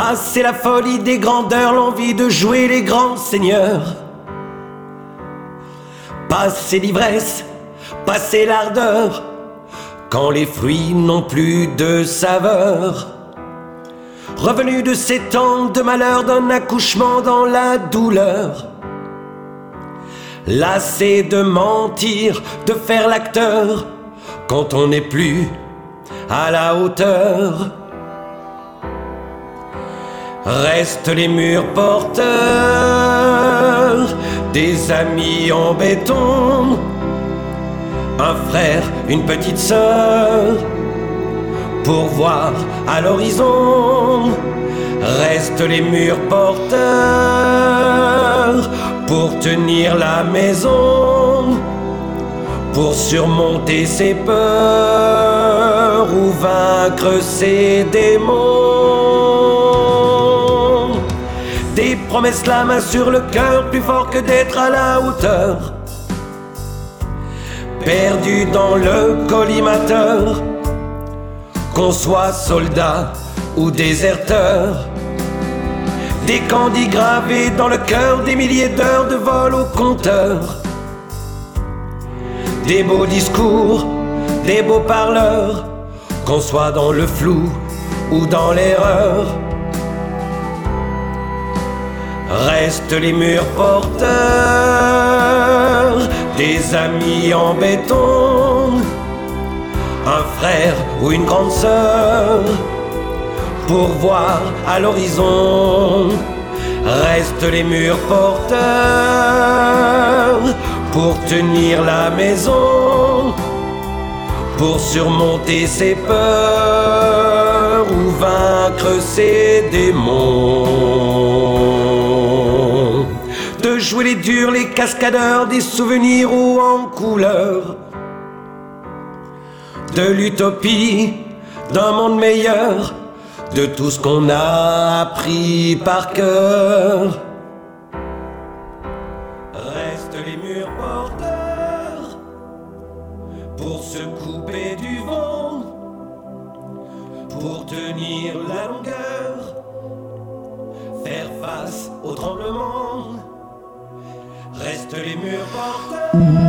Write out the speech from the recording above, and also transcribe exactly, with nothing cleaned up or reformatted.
Passer la folie des grandeurs, l'envie de jouer les grands seigneurs. Passer l'ivresse, passer l'ardeur, quand les fruits n'ont plus de saveur. Revenu de ces temps de malheur, d'un accouchement dans la douleur. Lassé de mentir, de faire l'acteur, quand on n'est plus à la hauteur. Restent les murs porteurs des amis en béton, un frère, une petite sœur, pour voir à l'horizon. Restent les murs porteurs pour tenir la maison, pour surmonter ses peurs ou vaincre ses démons. Des promesses, la main sur le cœur, plus fort que d'être à la hauteur. Perdu dans le collimateur, qu'on soit soldat ou déserteur. Des candis gravés dans le cœur, des milliers d'heures de vol au compteur. Des beaux discours, des beaux parleurs, qu'on soit dans le flou ou dans l'erreur. Restent les murs porteurs des amis en béton, un frère ou une grande sœur, pour voir à l'horizon. Restent les murs porteurs pour tenir la maison, pour surmonter ses peurs ou vaincre ses démons. De jouer les durs, les cascadeurs, des souvenirs ou en couleur, de l'utopie, d'un monde meilleur, de tout ce qu'on a appris par cœur. Restent les murs porteurs pour se couper du vent, pour tenir la longueur, faire face au tremblement. Restent les murs porteurs.